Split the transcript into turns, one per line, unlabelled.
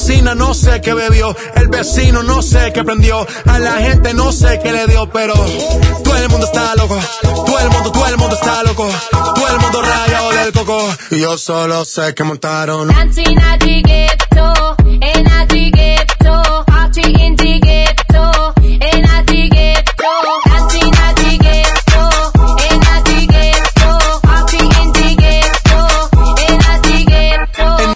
vecina no sé qué bebió, el vecino no sé qué prendió, a la gente no sé qué le dio, pero todo el mundo está loco, todo el mundo está loco, todo el mundo rayado del coco, y yo solo sé que montaron
Dancing at the ghetto, in at the ghetto, party in the